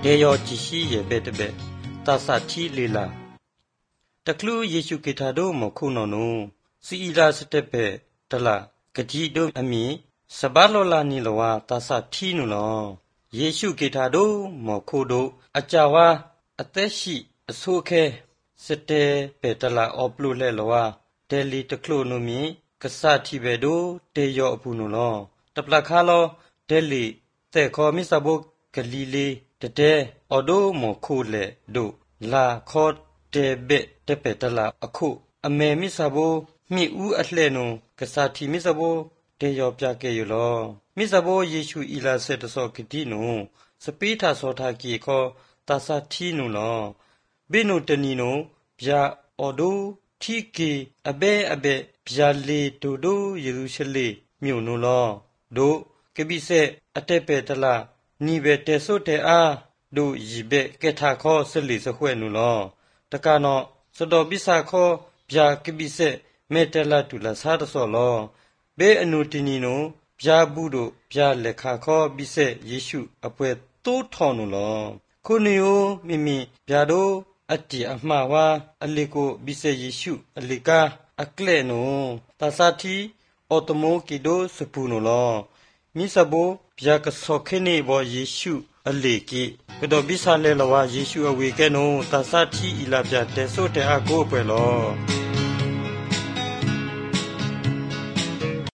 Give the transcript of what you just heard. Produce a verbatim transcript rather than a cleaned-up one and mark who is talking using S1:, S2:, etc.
S1: ဒေယောจิရှိရဲ့ပဲတပဲတာစာတီလီလာတကလူယေရှုကေထာတို့မခုနော်နုစီအီလာစတက်ပဲတလာဂတိတို့အမီစဘာလောလာနီလောဝါတာစာတီနုလောယေရှုကေထာတို့မခုတို့အကြဝါအသက်ရှိအဆိုးခဲစတဲ့ပဲတလာအောပလူလဲလောဝါဒဲလီတကလူနုမီကဆာတီပဲတို့တေယောအပူနုလောတပလခါလောဒဲလီတဲ့ခေါ်မီစဘုဂလီလီတတဲ့အော်ဒိုမခုလေတို့လာခေါ်တေဘက်တပက်တလာအခုအမေမီစဘိုမိဦးအလှဲ့နုကစားတီမီစဘိုတေယောပြကဲယူလောမီစဘိုယေရှုအီလာဆက်တဆောကတိနုစပိထာဆောထာကီခောတာစာတီနုလောဘေနုတနီနုဗျာအော်ဒိုထီကီအဘဲအဘဲဗျာလီဒိုဒိုယေရုရှလေမြို့နုလောဒိုကပိဆက်အတက်ပဲတလာနီပဲတဲဆုတဲအားဒိုရီပဲကဲထာခောဆလီစခွဲနုလောတကနောစတော်ပိစာခောဗျာကပိဆက်မေတလာတူလာစားတဆောလောဘေအနုတီနီနုဗျာဘူးတို့ဗျာလက်ခါခောပိဆက်ယေရှုအပွဲတိုးထော်နုလောခုနီယိုမိမိဗျာတို့အတ္တိအမှားဝါအလီကိုပိဆက်ယေရှုအလီကာအကလဲနုတာစာတီအော်တမိုကီဒိုစပူနုလောမိစဘိုဗျာကဆောခေနေဘောယေရှုအလီကီကတော့ပိစာလဲလဝါယေရှုအဝေကဲနုတာစာတီအီလာဗျာတဲဆိုတဲအကိုပွဲလော